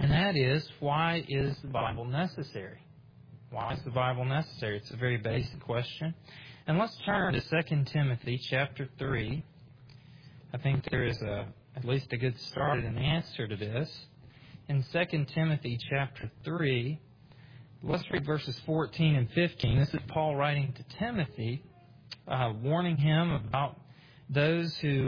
And that is, why is the Bible necessary? Why is the Bible necessary? It's a very basic question. And let's turn to 2 Timothy chapter 3. I think there is at least a good start in the answer to this. In 2 Timothy chapter 3, let's read verses 14 and 15. This is Paul writing to Timothy, warning him about those who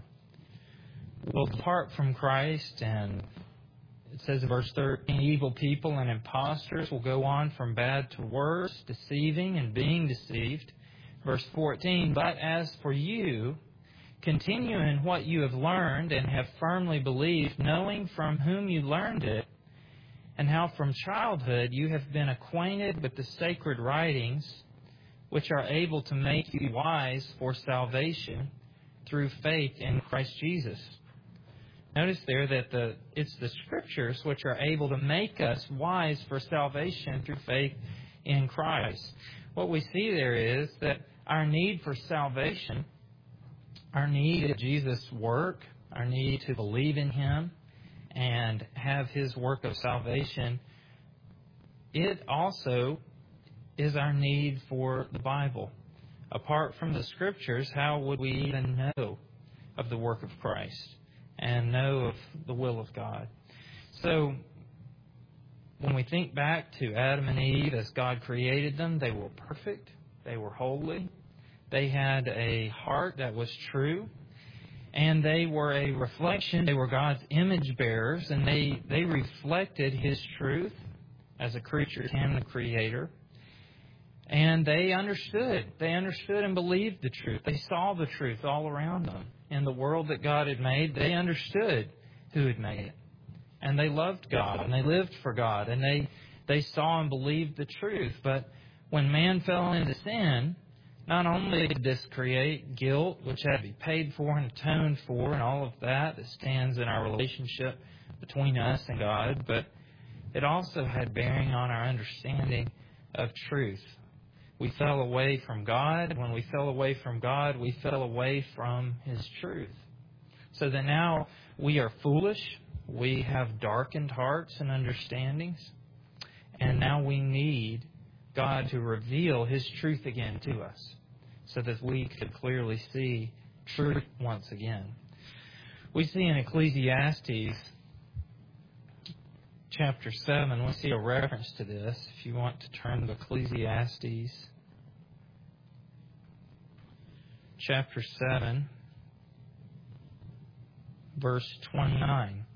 will depart from Christ. And it says in verse 13, evil people and impostors will go on from bad to worse, deceiving and being deceived. Verse 14, but as for you, continue in what you have learned and have firmly believed, knowing from whom you learned it, and how from childhood you have been acquainted with the sacred writings, which are able to make you wise for salvation through faith in Christ Jesus. Notice there that it's the Scriptures which are able to make us wise for salvation through faith in Christ. What we see there is that our need for salvation, our need of Jesus' work, our need to believe in Him and have His work of salvation, it also is our need for the Bible. Apart from the Scriptures, how would we even know of the work of Christ and know of the will of God? So, when we think back to Adam and Eve as God created them, they were perfect, they were holy, they had a heart that was true, and they were a reflection, they were God's image bearers, and they reflected His truth as a creature and the Creator. And they understood and believed the truth. They saw the truth all around them. In the world that God had made, they understood who had made it. And they loved God, and they lived for God, and they saw and believed the truth. But when man fell into sin, not only did this create guilt, which had to be paid for and atoned for, and all of that stands in our relationship between us and God, but it also had bearing on our understanding of truth. We fell away from God. When we fell away from God, we fell away from His truth. So that now we are foolish. We have darkened hearts and understandings. And now we need God to reveal His truth again to us, so that we could clearly see truth once again. We see in Ecclesiastes chapter 7, we see a reference to this. If you want to turn to Ecclesiastes chapter 7, verse 29.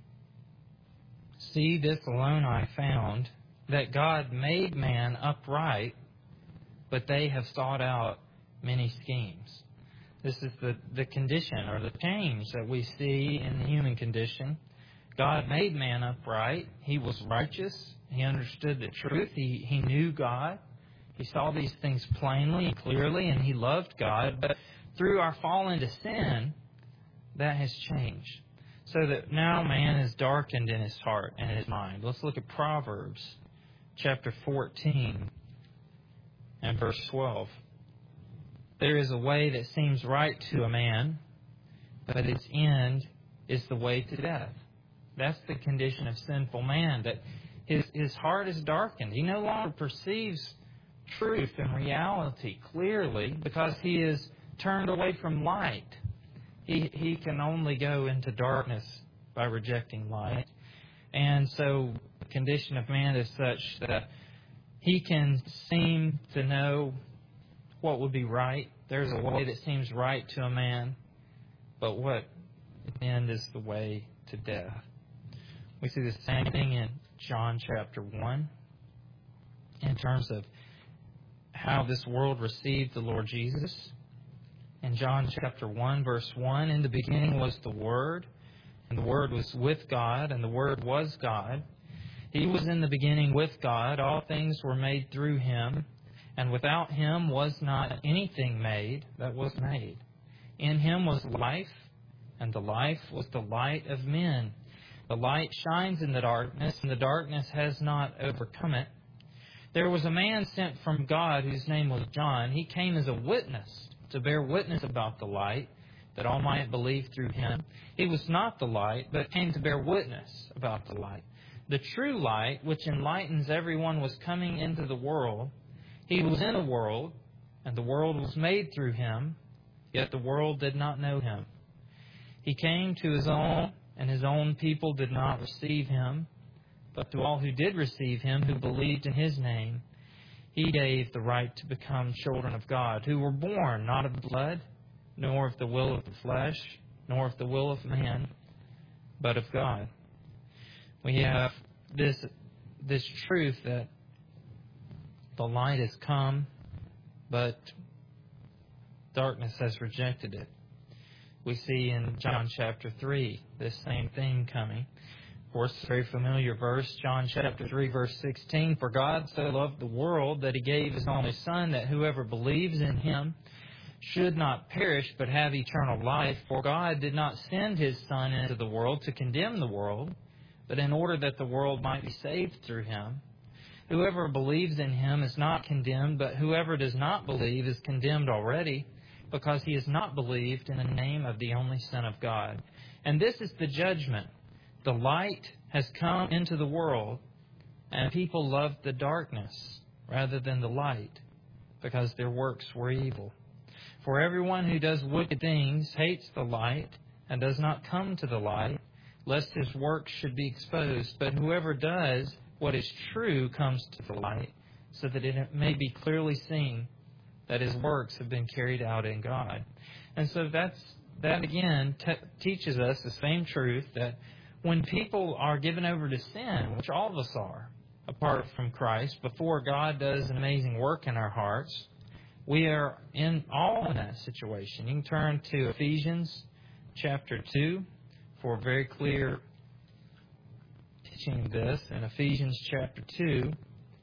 See, this alone I found, that God made man upright, but they have sought out many schemes. This is the condition or the change that we see in the human condition. God made man upright. He was righteous. He understood the truth. He knew God. He saw these things plainly and clearly, and he loved God. But through our fall into sin, that has changed. So that now man is darkened in his heart and his mind. Let's look at Proverbs chapter 14 and verse 12. There is a way that seems right to a man, but its end is the way to death. That's the condition of sinful man, that his heart is darkened. He no longer perceives truth and reality clearly because he is turned away from light. He can only go into darkness by rejecting light. And so the condition of man is such that he can seem to know what would be right. There's a way that seems right to a man, but what in the end is the way to death. We see the same thing in John chapter 1 in terms of how this world received the Lord Jesus. In John chapter 1, verse 1, in the beginning was the Word, and the Word was with God, and the Word was God. He was in the beginning with God. All things were made through Him, and without Him was not anything made that was made. In Him was life, and the life was the light of men. The light shines in the darkness, and the darkness has not overcome it. There was a man sent from God whose name was John. He came as a witness, to bear witness about the light, that all might believe through him. He was not the light, but came to bear witness about the light. The true light, which enlightens everyone, was coming into the world. He was in the world, and the world was made through Him, yet the world did not know Him. He came to His own, and His own people did not receive Him. But to all who did receive Him, who believed in His name, He gave the right to become children of God, who were born not of blood, nor of the will of the flesh, nor of the will of man, but of God. We have this truth that the light has come, but darkness has rejected it. We see in John chapter 3 this same thing coming. Of course, a very familiar verse, John chapter 3, verse 16. For God so loved the world that He gave His only Son, that whoever believes in Him should not perish but have eternal life. For God did not send His Son into the world to condemn the world, but in order that the world might be saved through Him. Whoever believes in Him is not condemned, but whoever does not believe is condemned already, because he has not believed in the name of the only Son of God. And this is the judgment. The light has come into the world, and people loved the darkness rather than the light, because their works were evil. For everyone who does wicked things hates the light and does not come to the light, lest his works should be exposed. But whoever does what is true comes to the light, so that it may be clearly seen that his works have been carried out in God. And so that again teaches us the same truth, that when people are given over to sin, which all of us are, apart from Christ, before God does an amazing work in our hearts, we are in that situation. You can turn to Ephesians chapter 2 for a very clear teaching of this. In Ephesians chapter 2,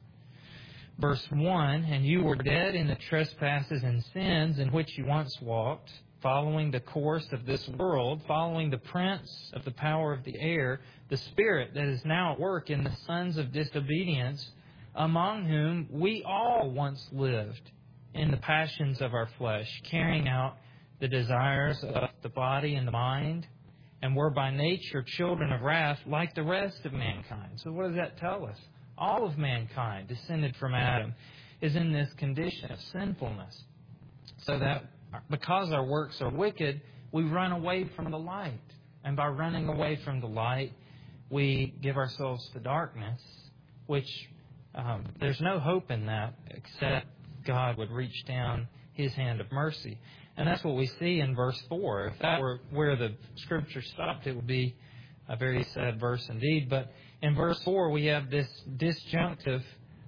verse 1, and you were dead in the trespasses and sins in which you once walked, following the course of this world, following the prince of the power of the air, the spirit that is now at work in the sons of disobedience, among whom we all once lived in the passions of our flesh, carrying out the desires of the body and the mind, and were by nature children of wrath like the rest of mankind. So what does that tell us? All of mankind, descended from Adam, is in this condition of sinfulness. So that because our works are wicked, we run away from the light. And by running away from the light, we give ourselves to darkness, which there's no hope in that except God would reach down His hand of mercy. And that's what we see in verse 4. If that were where the Scripture stopped, it would be a very sad verse indeed. But in verse 4, we have this disjunctive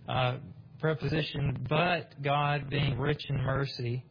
preposition, but God being rich in mercy,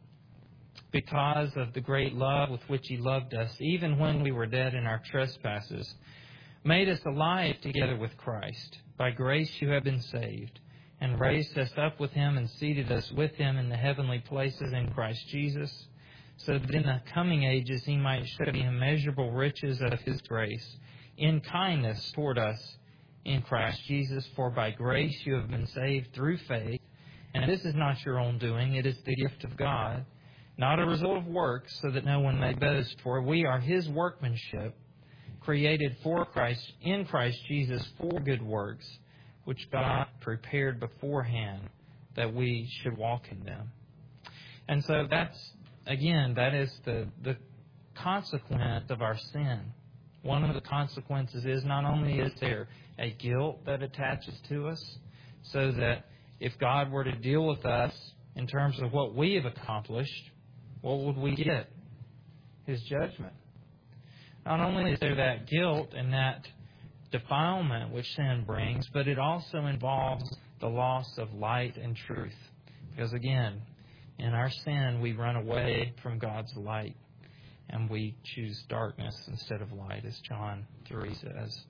because of the great love with which He loved us, even when we were dead in our trespasses, made us alive together with Christ. By grace you have been saved, and raised us up with Him and seated us with Him in the heavenly places in Christ Jesus, so that in the coming ages He might show the immeasurable riches of His grace in kindness toward us in Christ Jesus. For by grace you have been saved through faith, and this is not your own doing, it is the gift of God, not a result of works, so that no one may boast. For we are His workmanship, created for Christ, in Christ Jesus, for good works, which God prepared beforehand that we should walk in them. And so that is the consequence of our sin. One of the consequences is not only is there a guilt that attaches to us, so that if God were to deal with us in terms of what we have accomplished, what would we get? His judgment. Not only is there that guilt and that defilement which sin brings, but it also involves the loss of light and truth. Because again, in our sin, we run away from God's light, and we choose darkness instead of light, as John 3 says.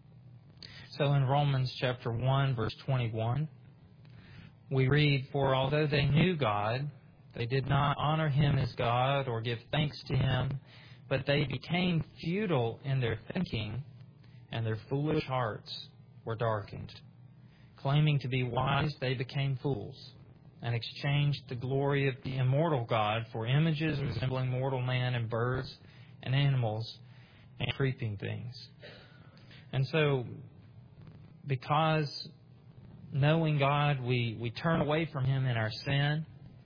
So in Romans chapter 1, verse 21, we read, for although they knew God, they did not honor Him as God or give thanks to Him, but they became futile in their thinking, and their foolish hearts were darkened. Claiming to be wise, they became fools, and exchanged the glory of the immortal God for images resembling mortal man and birds and animals and creeping things. And so because knowing God, we turn away from Him in our sin,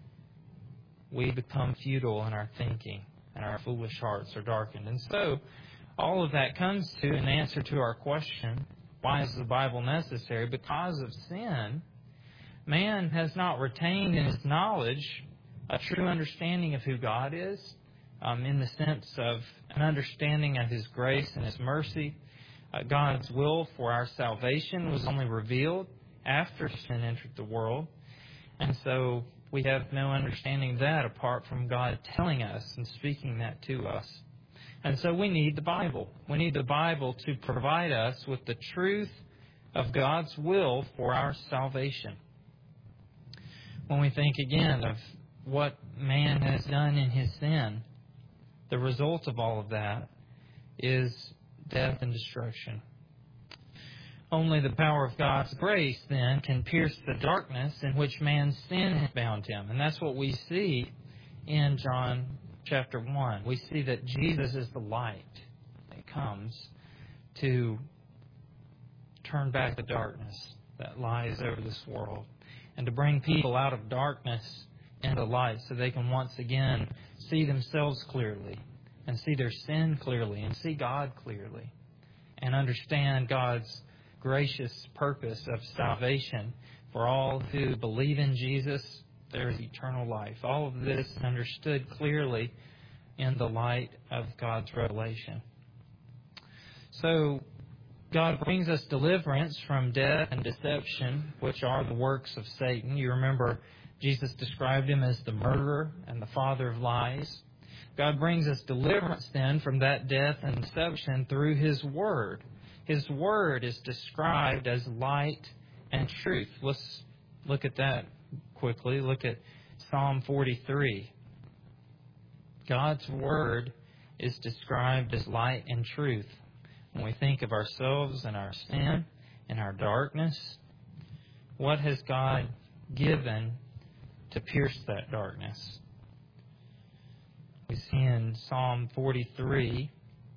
we become futile in our thinking, and our foolish hearts are darkened. And so, all of that comes to an answer to our question, why is the Bible necessary? Because of sin, man has not retained in his knowledge a true understanding of who God is, in the sense of an understanding of His grace and His mercy. God's will for our salvation was only revealed after sin entered the world. And so we have no understanding of that apart from God telling us and speaking that to us. And so we need the Bible. We need the Bible to provide us with the truth of God's will for our salvation. When we think again of what man has done in his sin, the result of all of that is death and destruction. Only the power of God's grace, then, can pierce the darkness in which man's sin has bound him. And that's what we see in John chapter 1. We see that Jesus is the light that comes to turn back the darkness that lies over this world, and to bring people out of darkness into light so they can once again see themselves clearly, and see their sin clearly, and see God clearly, and understand God's gracious purpose of salvation for all who believe in Jesus. There is eternal life. All of this is understood clearly in the light of God's revelation. So, God brings us deliverance from death and deception, which are the works of Satan. You remember Jesus described him as the murderer and the father of lies. God brings us deliverance then from that death and deception through His Word. His Word is described as light and truth. Let's look at that quickly. Look at Psalm 43. God's Word is described as light and truth. When we think of ourselves and our sin and our darkness, what has God given to pierce that darkness? We see in Psalm 43,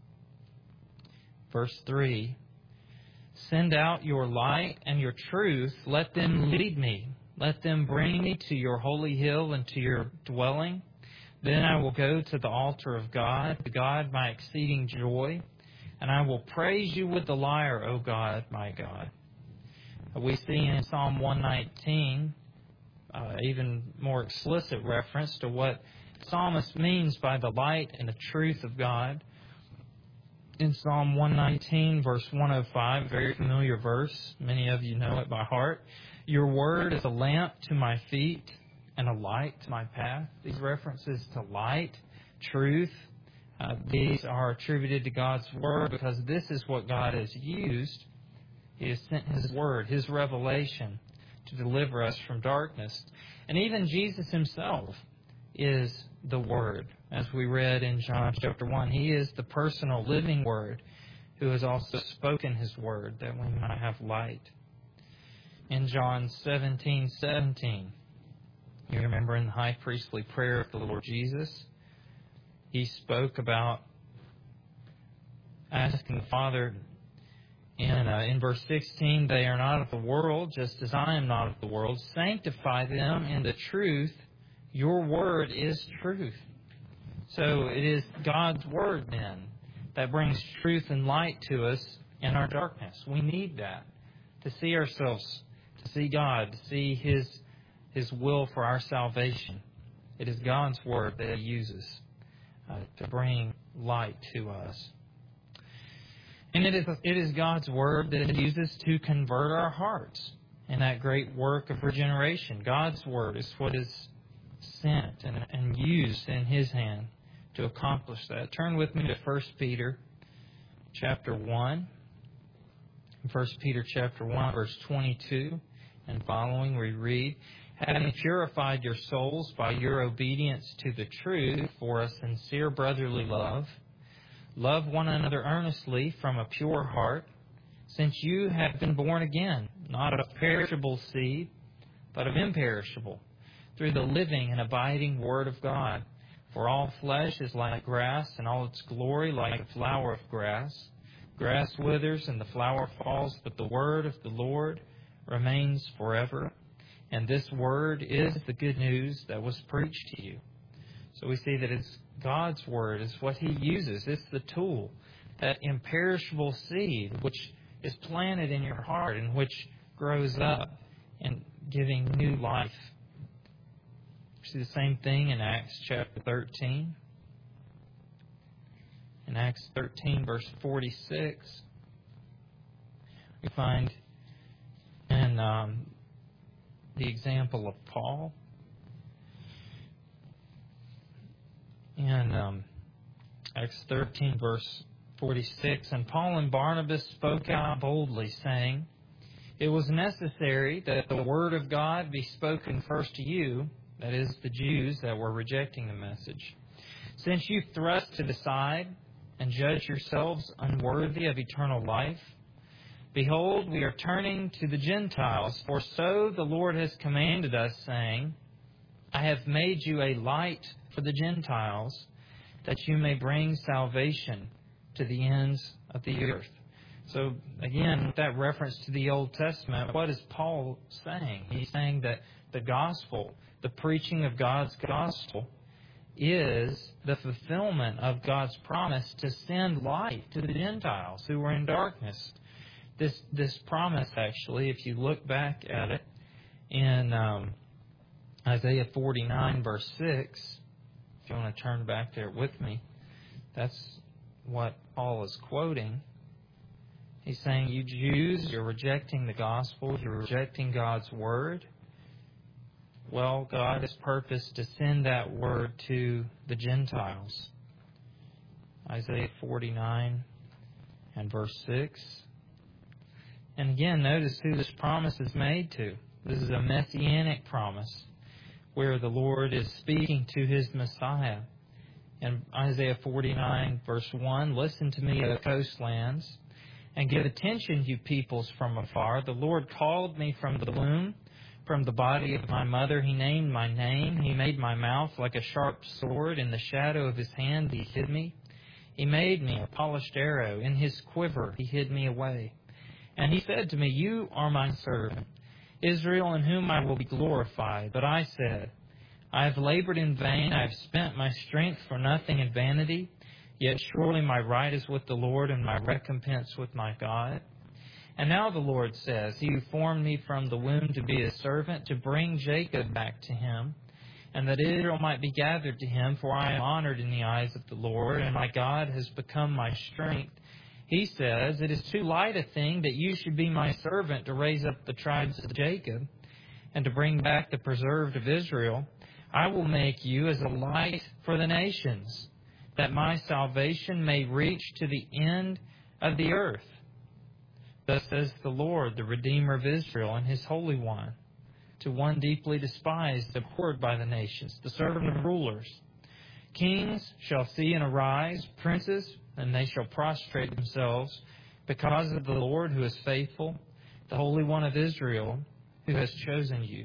verse 3, "Send out your light and your truth. Let them lead me. Let them bring me to your holy hill and to your dwelling. Then I will go to the altar of God, to God my exceeding joy, and I will praise you with the lyre, O God, my God." We see in Psalm 119 even more explicit reference to what the psalmist means by the light and the truth of God. In Psalm 119, verse 105, a very familiar verse, many of you know it by heart, "Your word is a lamp to my feet and a light to my path." These references to light, truth, these are attributed to God's Word because this is what God has used. He has sent His Word, His revelation, to deliver us from darkness. And even Jesus Himself is the Word. As we read in John chapter 1, He is the personal living Word who has also spoken His Word that we might have light. In John 17:17, you remember in the high priestly prayer of the Lord Jesus, He spoke about asking the Father in verse 16, "They are not of the world, just as I am not of the world. Sanctify them in the truth. Your word is truth." So it is God's Word then that brings truth and light to us in our darkness. We need that to see ourselves, to see God, to see His will for our salvation. It is God's Word that He uses to bring light to us. And it is God's Word that He uses to convert our hearts in that great work of regeneration. God's Word is what is sent and used in His hand to accomplish that. Turn with me to 1 Peter chapter 1. 1 Peter chapter 1, verse 22 and following, we read, "Having purified your souls by your obedience to the truth for a sincere brotherly love, love one another earnestly from a pure heart, since you have been born again, not of perishable seed, but of imperishable, through the living and abiding Word of God. For all flesh is like grass, and all its glory like a flower of grass. Grass withers and the flower falls, but the word of the Lord remains forever. And this word is the good news that was preached to you. So we see that it's God's word is what He uses. It's the tool, that imperishable seed which is planted in your heart and which grows up and giving new life. We see the same thing in Acts chapter 13. In Acts 13, verse 46, we find in the example of Paul. In Acts 13, verse 46, and Paul and Barnabas spoke out boldly, saying, "It was necessary that the word of God be spoken first to you," that is, the Jews that were rejecting the message, "since you thrust it aside and judge yourselves unworthy of eternal life. Behold, we are turning to the Gentiles, for so the Lord has commanded us, saying, I have made you a light for the Gentiles, that you may bring salvation to the ends of the earth." So again, with that reference to the Old Testament, what is Paul saying? He's saying that the gospel, the preaching of God's gospel, is the fulfillment of God's promise to send light to the Gentiles who were in darkness. This promise, actually, if you look back at it in Isaiah 49, verse 6, if you want to turn back there with me, that's what Paul is quoting. He's saying, you Jews, you're rejecting the gospel, you're rejecting God's word. Well, God has purposed to send that word to the Gentiles. Isaiah 49 and verse 6. And again, notice who this promise is made to. This is a messianic promise where the Lord is speaking to His Messiah. In Isaiah 49, verse 1, "Listen to me, O coastlands, and give attention, you peoples from afar. The Lord called me from the womb. From the body of my mother He named my name. He made my mouth like a sharp sword. In the shadow of His hand He hid me. He made me a polished arrow. In His quiver He hid me away. And He said to me, You are my servant, Israel, in whom I will be glorified. But I said, I have labored in vain. I have spent my strength for nothing in vanity. Yet surely my right is with the Lord, and my recompense with my God. And now the Lord says, He who formed me from the womb to be His servant, to bring Jacob back to Him, and that Israel might be gathered to Him, for I am honored in the eyes of the Lord, and my God has become my strength. He says, It is too light a thing that you should be my servant to raise up the tribes of Jacob, and to bring back the preserved of Israel. I will make you as a light for the nations, that my salvation may reach to the end of the earth. Thus says the Lord, the Redeemer of Israel, and His Holy One, to one deeply despised, abhorred by the nations, the servant of rulers. Kings shall see and arise, princes, and they shall prostrate themselves, because of the Lord who is faithful, the Holy One of Israel, who has chosen you.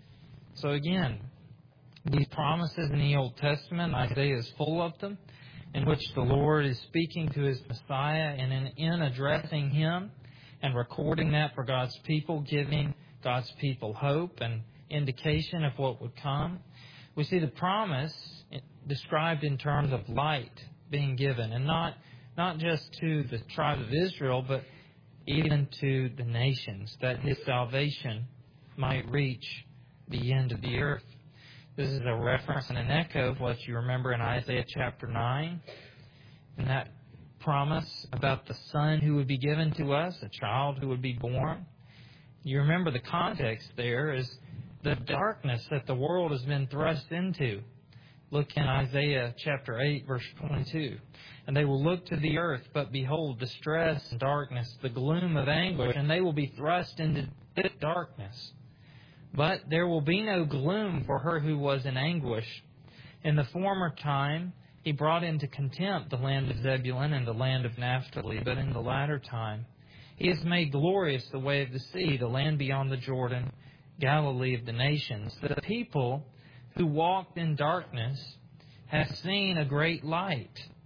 So again, these promises in the Old Testament, Isaiah is full of them, in which the Lord is speaking to His Messiah, and in addressing Him, and recording that for God's people, giving God's people hope and indication of what would come. We see the promise described in terms of light being given, and not just to the tribe of Israel, but even to the nations, that His salvation might reach the end of the earth. This is a reference and an echo of what you remember in Isaiah chapter 9, and that promise about the Son who would be given to us, a child who would be born. You remember the context there is the darkness that the world has been thrust into. Look in Isaiah chapter 8, verse 22. And they will look to the earth, but behold, distress and darkness, the gloom of anguish, and they will be thrust into thick darkness. But there will be no gloom for her who was in anguish. In the former time, He brought into contempt the land of Zebulun and the land of Naphtali, but in the latter time He has made glorious the way of the sea, the land beyond the Jordan, Galilee of the nations. The people who walked in darkness have seen a great light.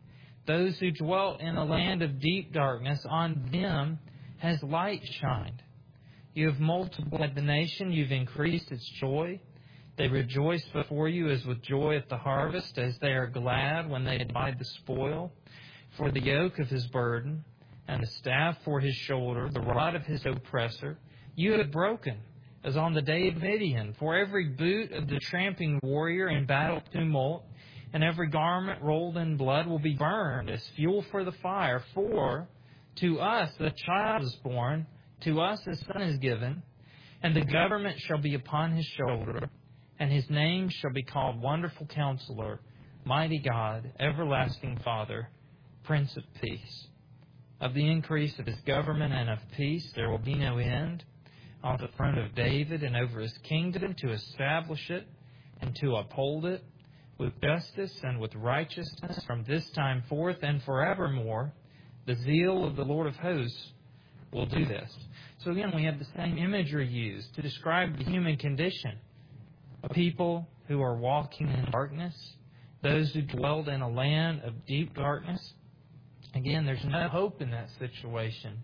Those who dwelt in a land of deep darkness, on them has light shined. You have multiplied the nation, you've increased its joy. They rejoice before you as with joy at the harvest, as they are glad when they divide the spoil. For the yoke of his burden, and the staff for his shoulder, the rod of his oppressor, you have broken, as on the day of Midian. For every boot of the tramping warrior in battle tumult, and every garment rolled in blood will be burned as fuel for the fire. For to us a child is born, to us a son is given, and the government shall be upon his shoulder, and his name shall be called Wonderful Counselor, Mighty God, Everlasting Father, Prince of Peace. Of the increase of his government and of peace there will be no end, on the throne of David and over his kingdom, to establish it and to uphold it with justice and with righteousness from this time forth and forevermore. The zeal of the Lord of hosts will do this. So again, we have the same imagery used to describe the human condition. A people who are walking in darkness, those who dwelled in a land of deep darkness. Again, there's no hope in that situation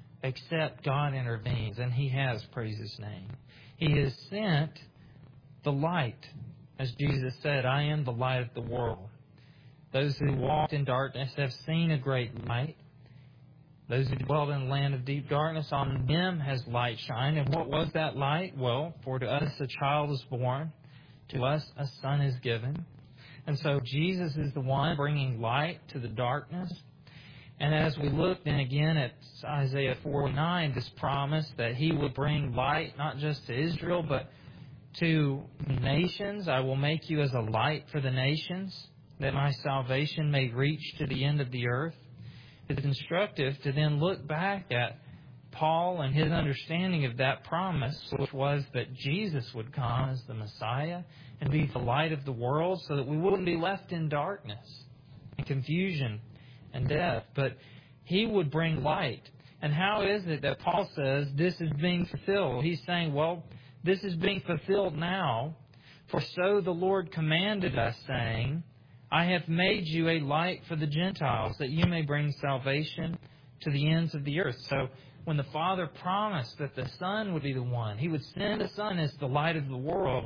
except God intervenes, and He has, praise His name. He has sent the light. As Jesus said, I am the light of the world. Those who walked in darkness have seen a great light. Those who dwelled in the land of deep darkness, on them has light shined. And what was that light? Well, for to us a child is born, to us a son is given. And so Jesus is the one bringing light to the darkness. And as we look then again at Isaiah 49, this promise that He would bring light not just to Israel, but to nations. I will make you as a light for the nations, that my salvation may reach to the end of the earth. It's instructive to then look back at Paul and his understanding of that promise, which was that Jesus would come as the Messiah and be the light of the world so that we wouldn't be left in darkness and confusion and death, but He would bring light. And how is it that Paul says this is being fulfilled? He's saying, well, this is being fulfilled now, for so the Lord commanded us, saying, I have made you a light for the Gentiles, that you may bring salvation to the ends of the earth. So when the Father promised that the Son would be the one, He would send the Son as the light of the world,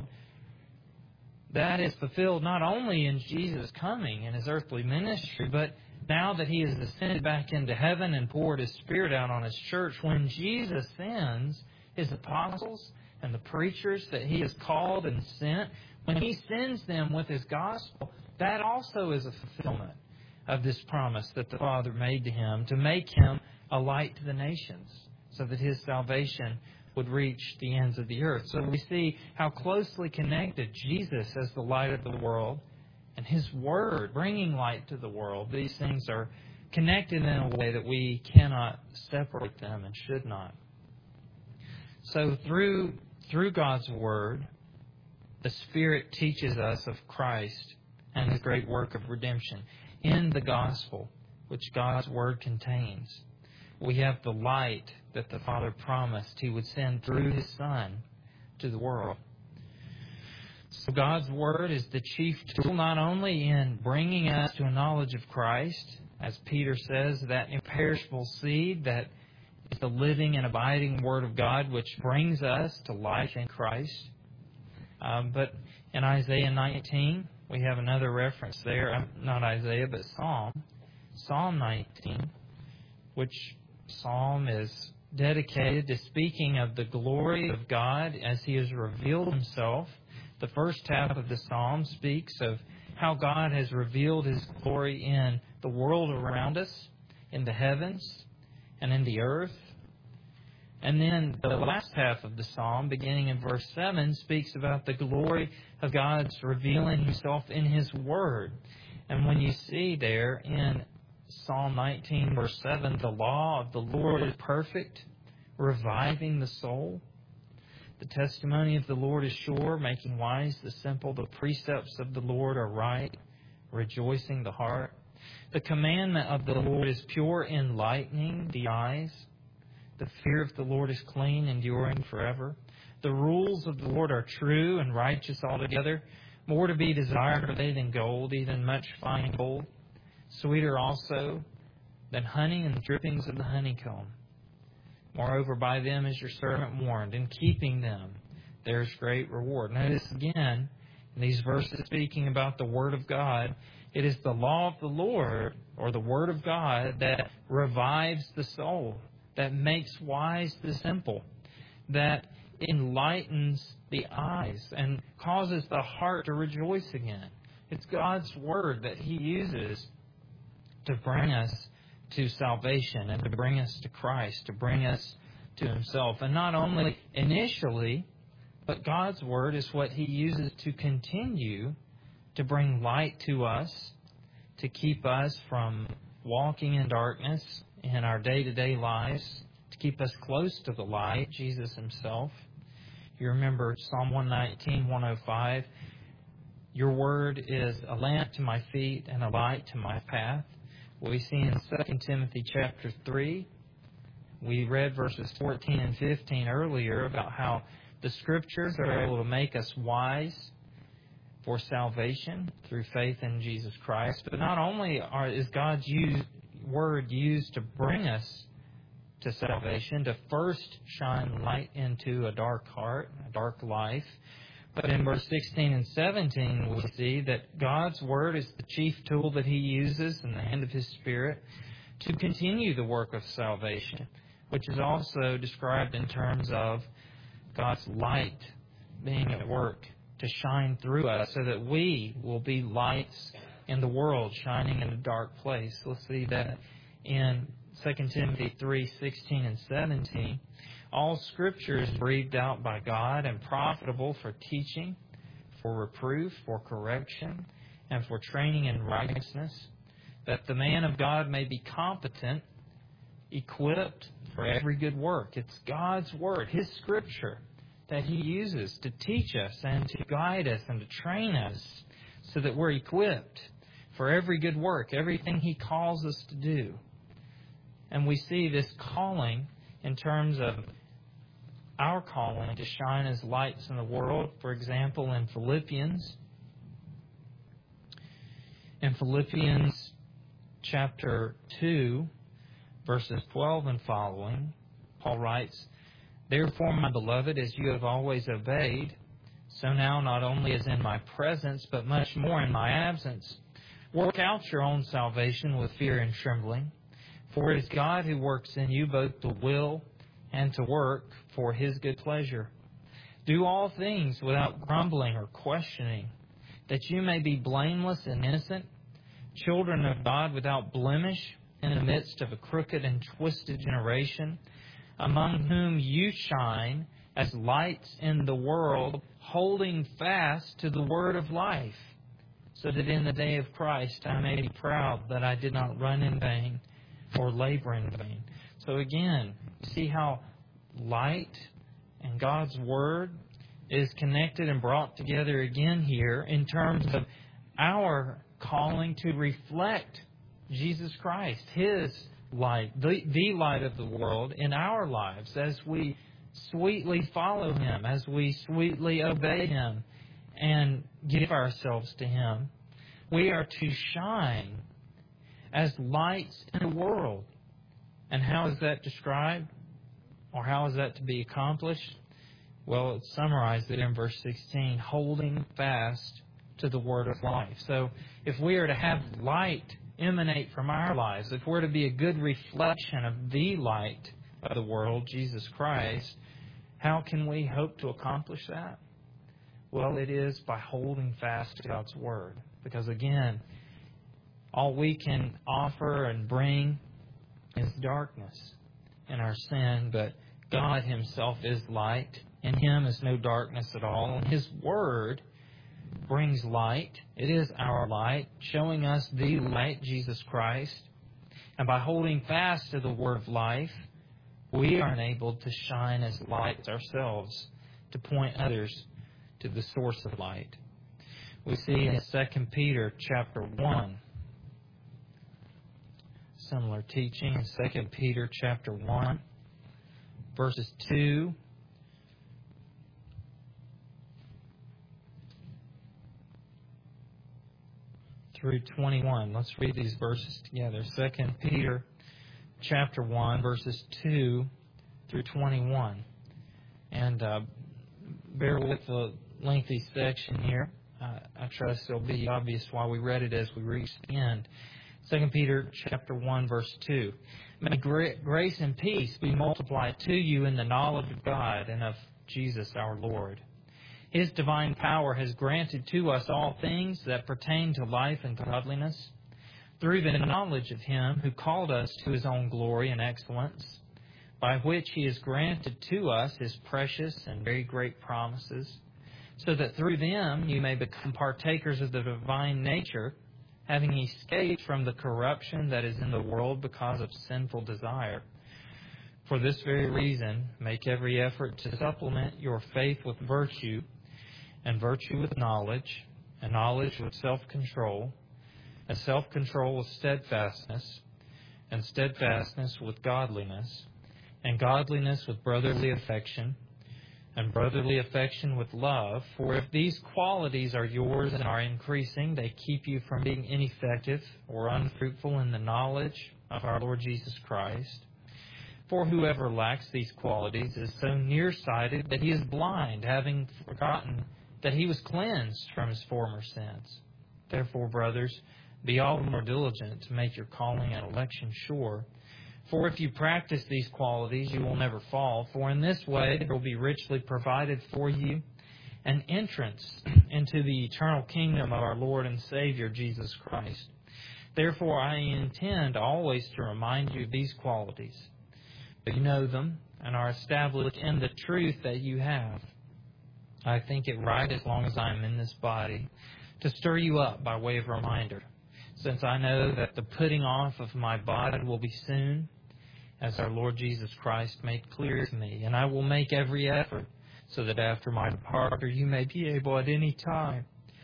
that is fulfilled not only in Jesus' coming in His earthly ministry, but now that He has ascended back into heaven and poured His Spirit out on His church, when Jesus sends His apostles and the preachers that He has called and sent, when He sends them with His gospel, that also is a fulfillment of this promise that the Father made to Him, to make Him a light to the nations, so that His salvation would reach the ends of the earth. So we see how closely connected Jesus as the light of the world and His Word bringing light to the world. These things are connected in a way that we cannot separate them and should not. So through God's Word, the Spirit teaches us of Christ and His great work of redemption. In the gospel, which God's Word contains, we have the light that the Father promised He would send through His Son to the world. So God's Word is the chief tool not only in bringing us to a knowledge of Christ, as Peter says, that imperishable seed that is the living and abiding Word of God which brings us to life in Christ. But in Isaiah 19, we have another reference there, not Isaiah, but Psalm 19, which psalm is dedicated to speaking of the glory of God as He has revealed Himself. The first half of the psalm speaks of how God has revealed His glory in the world around us, in the heavens, and in the earth. And then the last half of the psalm, beginning in verse 7, speaks about the glory of God's revealing Himself in His Word. And when you see there in Psalm 19, verse 7, the law of the Lord is perfect, reviving the soul. The testimony of the Lord is sure, making wise the simple. The precepts of the Lord are right, rejoicing the heart. The commandment of the Lord is pure, enlightening the eyes. The fear of the Lord is clean, enduring forever. The rules of the Lord are true and righteous altogether. More to be desired are they than gold, even much fine gold. sweeter also than honey and the drippings of the honeycomb. Moreover, by them is your servant warned. In keeping them, there is great reward. Notice again, in these verses speaking about the Word of God, it is the law of the Lord, or the Word of God, that revives the soul, that makes wise the simple, that enlightens the eyes and causes the heart to rejoice again. It's God's Word that He uses to bring us to salvation and to bring us to Christ, to bring us to Himself. And not only initially, but God's Word is what He uses to continue to bring light to us, to keep us from walking in darkness in our day-to-day lives, to keep us close to the light, Jesus Himself. You remember Psalm 119, 105, your Word is a lamp to my feet and a light to my path. We see in 2 Timothy chapter 3, we read verses 14 and 15 earlier about how the Scriptures are able to make us wise for salvation through faith in Jesus Christ. But not only is God's Word used to bring us to salvation, to first shine light into a dark heart, a dark life, but in verse 16 and 17 we see that God's Word is the chief tool that He uses in the hand of His Spirit to continue the work of salvation, which is also described in terms of God's light being at work to shine through us so that we will be lights in the world, shining in a dark place. Let's see that in 2 Timothy 3, 16 and 17. All Scripture is breathed out by God and profitable for teaching, for reproof, for correction, and for training in righteousness, that the man of God may be competent, equipped for every good work. It's God's Word, His Scripture, that He uses to teach us and to guide us and to train us so that we're equipped for every good work, everything He calls us to do. And we see this calling in terms of our calling to shine as lights in the world. For example, in Philippians chapter 2, verses 12 and following, Paul writes, therefore, my beloved, as you have always obeyed, so now not only as in my presence, but much more in my absence, work out your own salvation with fear and trembling. For it is God who works in you both to will and to work for His good pleasure. Do all things without grumbling or questioning, that you may be blameless and innocent, children of God without blemish, in the midst of a crooked and twisted generation, among whom you shine as lights in the world, holding fast to the word of life, so that in the day of Christ I may be proud that I did not run in vain or labor in vain. So again, see how light and God's Word is connected and brought together again here in terms of our calling to reflect Jesus Christ, His light, the light of the world in our lives as we sweetly follow Him, as we sweetly obey Him and give ourselves to Him. We are to shine as lights in the world. And how is that described? Or how is that to be accomplished? Well, it's summarized in verse 16, holding fast to the word of life. So if we are to have light emanate from our lives, if we're to be a good reflection of the light of the world, Jesus Christ, how can we hope to accomplish that? Well, it is by holding fast to God's Word. Because again, all we can offer and bring is darkness in our sin, but God Himself is light. In Him is no darkness at all. And His Word brings light. It is our light, showing us the light, Jesus Christ. And by holding fast to the Word of life, we are enabled to shine as lights ourselves, to point others to the source of light. We see in 2 Peter chapter 1, similar teaching in 2 Peter chapter 1, verses 2 through through 21. Let's read these verses together. 2 Peter chapter 1, verses 2 through 21. And bear with the lengthy section here. I trust it'll be obvious why we read it as we reach the end. 2 Peter chapter 1, verse 2. May grace and peace be multiplied to you in the knowledge of God and of Jesus our Lord. His divine power has granted to us all things that pertain to life and godliness, through the knowledge of Him who called us to His own glory and excellence, by which He has granted to us His precious and very great promises, so that through them you may become partakers of the divine nature, having escaped from the corruption that is in the world because of sinful desire. For this very reason, make every effort to supplement your faith with virtue, and virtue with knowledge, and knowledge with self-control, and self-control with steadfastness, and steadfastness with godliness, and godliness with brotherly affection, and brotherly affection with love. For if these qualities are yours and are increasing, they keep you from being ineffective or unfruitful in the knowledge of our Lord Jesus Christ. For whoever lacks these qualities is so nearsighted that he is blind, having forgotten that he was cleansed from his former sins. Therefore, brothers, be all the more diligent to make your calling and election sure. For if you practice these qualities, you will never fall. For in this way there will be richly provided for you an entrance into the eternal kingdom of our Lord and Savior, Jesus Christ. Therefore, I intend always to remind you of these qualities, that you know them and are established in the truth that you have. I think it right, as long as I am in this body, to stir you up by way of reminder, since I know that the putting off of my body will be soon, as our Lord Jesus Christ made clear to me. And I will make every effort so that after my departure you may be able at any time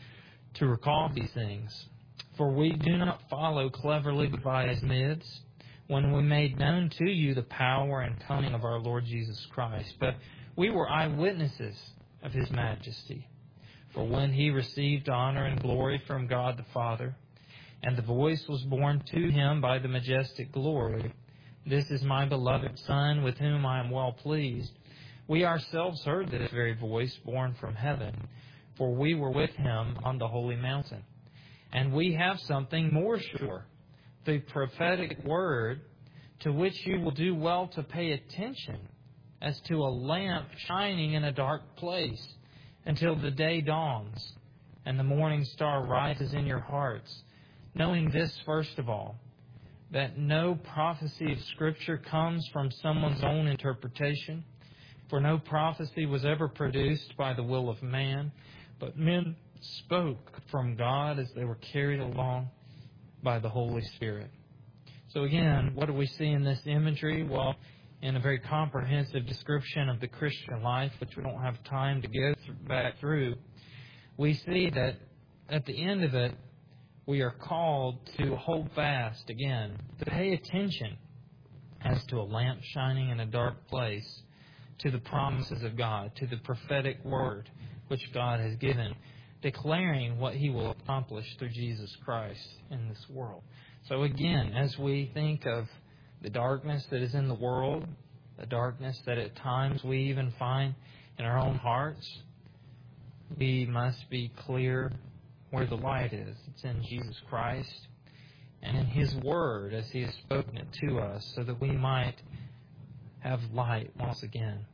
to recall these things. For we do not follow cleverly devised myths when we made known to you the power and coming of our Lord Jesus Christ, but we were eyewitnesses of His majesty. For when He received honor and glory from God the Father, and the voice was borne to Him by the majestic glory, "This is my beloved Son, with whom I am well pleased," we ourselves heard this very voice borne from heaven, for we were with Him on the holy mountain. And we have something more sure, the prophetic word, to which you will do well to pay attention, as to a lamp shining in a dark place, until the day dawns, and the morning star rises in your hearts, knowing this first of all, that no prophecy of Scripture comes from someone's own interpretation. For no prophecy was ever produced by the will of man, but men spoke from God as they were carried along by the Holy Spirit. So again, what do we see in this imagery? Well, in a very comprehensive description of the Christian life, which we don't have time to go back through, we see that at the end of it, we are called to hold fast, again, to pay attention as to a lamp shining in a dark place, to the promises of God, to the prophetic word which God has given, declaring what He will accomplish through Jesus Christ in this world. So again, as we think of the darkness that is in the world, the darkness that at times we even find in our own hearts, we must be clear where the light is. It's in Jesus Christ and in His Word as He has spoken it to us, so that we might have light once again.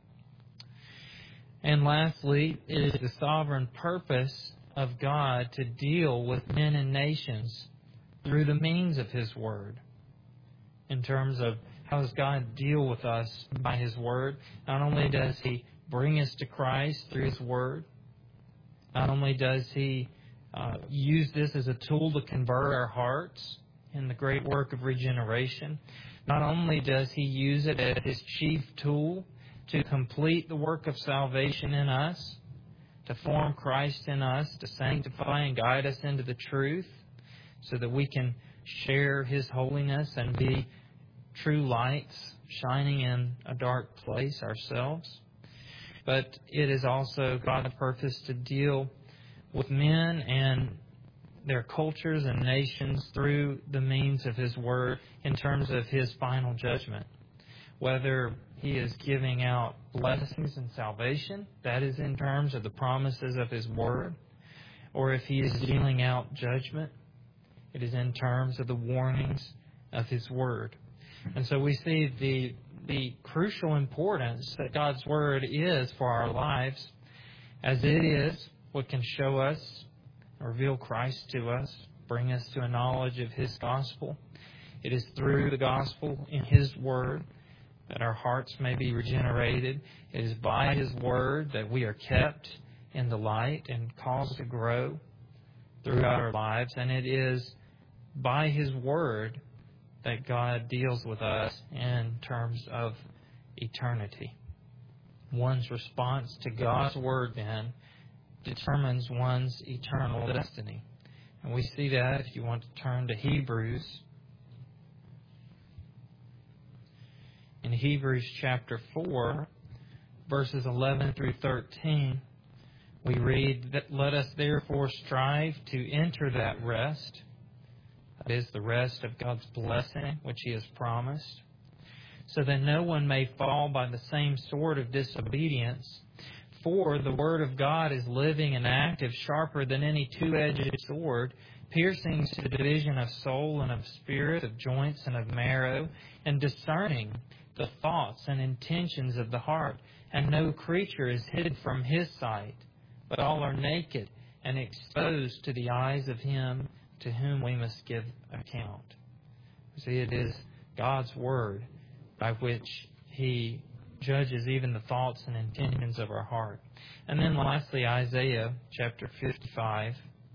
And lastly, it is the sovereign purpose of God to deal with men and nations through the means of His Word. In terms of how does God deal with us by His Word, not only does He bring us to Christ through His Word, not only does He use this as a tool to convert our hearts in the great work of regeneration. Not only does He use it as His chief tool to complete the work of salvation in us, to form Christ in us, to sanctify and guide us into the truth, so that we can share His holiness and be true lights shining in a dark place ourselves. But it is also God's purpose to deal with men and their cultures and nations through the means of His Word in terms of His final judgment. Whether He is giving out blessings and salvation, that is in terms of the promises of His Word, or if He is dealing out judgment, it is in terms of the warnings of His Word. And so we see the crucial importance that God's Word is for our lives, as it is what can show us, reveal Christ to us, bring us to a knowledge of His gospel. It is through the gospel in His Word that our hearts may be regenerated. It is by His Word that we are kept in the light and caused to grow throughout our lives. And it is by His Word that God deals with us in terms of eternity. One's response to God's Word, then, determines one's eternal destiny. And we see that if you want to turn to Hebrews. In Hebrews chapter 4, verses 11 through 13, we read that, "Let us therefore strive to enter that rest," that is, the rest of God's blessing, which He has promised, "so that no one may fall by the same sort of disobedience. For the Word of God is living and active, sharper than any two-edged sword, piercing to the division of soul and of spirit, of joints and of marrow, and discerning the thoughts and intentions of the heart. And no creature is hid from His sight, but all are naked and exposed to the eyes of Him to whom we must give account." See, it is God's Word by which He judges even the thoughts and intentions of our heart. And then lastly, Isaiah chapter 55.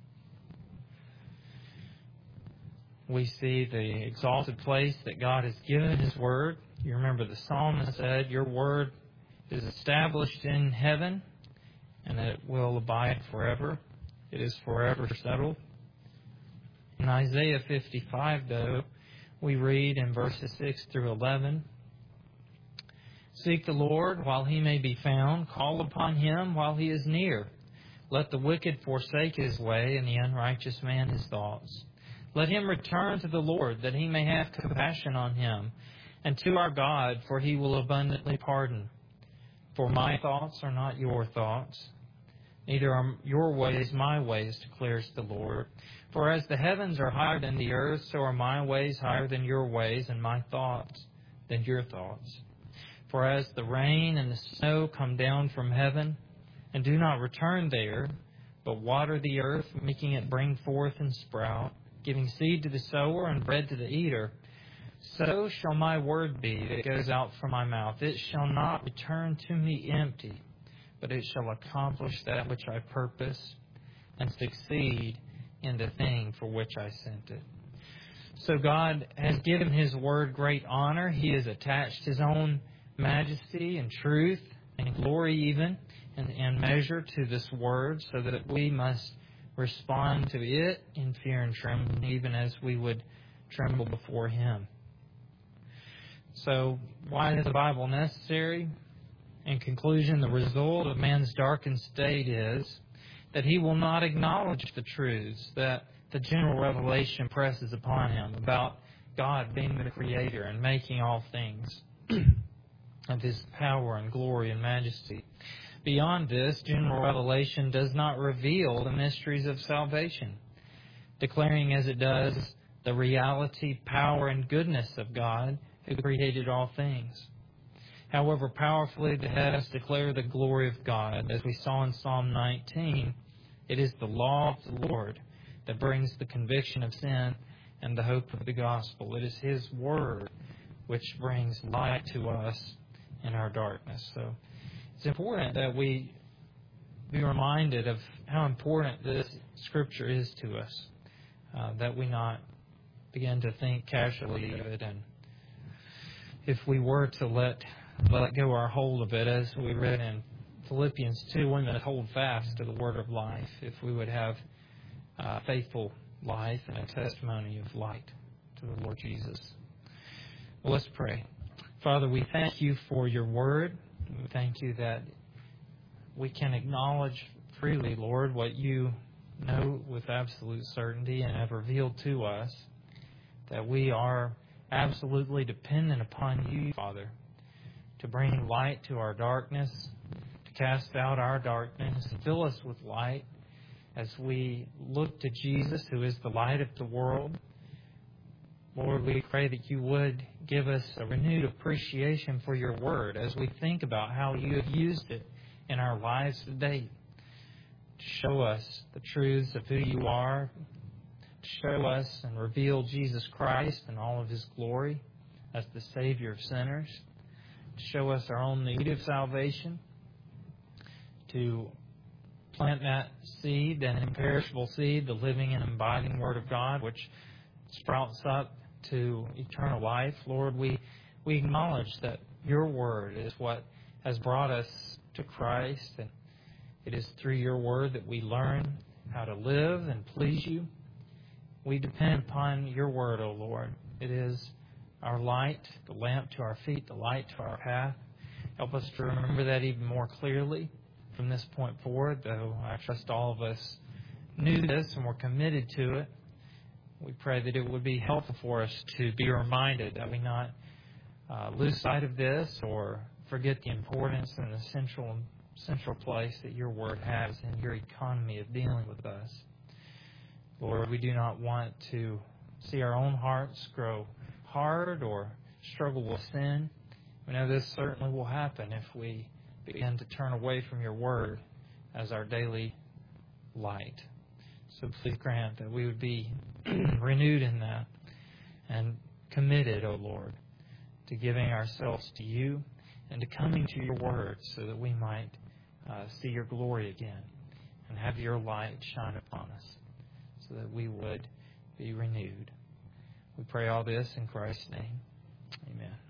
We see the exalted place that God has given His Word. You remember the psalmist said, "Your Word is established in heaven, and it will abide forever. It is forever settled." In Isaiah 55, though, we read in verses 6 through 11, "Seek the Lord while He may be found. Call upon Him while He is near. Let the wicked forsake his way, and the unrighteous man his thoughts. Let him return to the Lord, that He may have compassion on him, and to our God, for He will abundantly pardon. For my thoughts are not your thoughts, neither are your ways my ways, declares the Lord. For as the heavens are higher than the earth, so are my ways higher than your ways, and my thoughts than your thoughts. For as the rain and the snow come down from heaven, and do not return there, but water the earth, making it bring forth and sprout, giving seed to the sower and bread to the eater, so shall my word be that goes out from my mouth. It shall not return to me empty, but it shall accomplish that which I purpose, and succeed in the thing for which I sent it." So God has given His Word great honor. He has attached His own majesty and truth and glory even and measure to this Word, so that we must respond to it in fear and trembling, even as we would tremble before Him. So why is the Bible necessary? In conclusion, the result of man's darkened state is that he will not acknowledge the truths that the general revelation presses upon him about God being the Creator and making all things, of His power and glory and majesty. Beyond this, general revelation does not reveal the mysteries of salvation, declaring as it does the reality, power, and goodness of God who created all things. However powerfully the heavens declare the glory of God, as we saw in Psalm 19, it is the law of the Lord that brings the conviction of sin and the hope of the gospel. It is His Word which brings light to us in our darkness. So it's important that we be reminded of how important this Scripture is to us, that we not begin to think casually of it. And if we were to let go our hold of it, as we read in Philippians 2, we must hold fast to the word of life, if we would have a faithful life and a testimony of light to the Lord Jesus. Well, let's pray. Father, we thank You for Your Word. We thank You that we can acknowledge freely, Lord, what You know with absolute certainty and have revealed to us that we are absolutely dependent upon you, Father, to bring light to our darkness, to cast out our darkness, and fill us with light as we look to Jesus, who is the light of the world. Lord, we pray that you would give us a renewed appreciation for your word as we think about how you have used it in our lives today to show us the truths of who you are, to show us and reveal Jesus Christ and all of his glory as the Savior of sinners, to show us our own need of salvation, to plant that seed, that imperishable seed, the living and abiding Word of God, which sprouts up to eternal life. Lord, we acknowledge that your Word is what has brought us to Christ, and it is through your Word that we learn how to live and please you. We depend upon your Word, O Lord. It is our light, the lamp to our feet, the light to our path. Help us to remember that even more clearly from this point forward, though I trust all of us knew this and were committed to it. We pray that it would be helpful for us to be reminded that we not lose sight of this or forget the importance and the central place that your word has in your economy of dealing with us. Lord, we do not want to see our own hearts grow hard or struggle with sin. We know this certainly will happen if we begin to turn away from your word as our daily light. So please grant that we would be renewed in that and committed, O Lord, to giving ourselves to you and to coming to your word so that we might see your glory again and have your light shine upon us so that we would be renewed. We pray all this in Christ's name. Amen.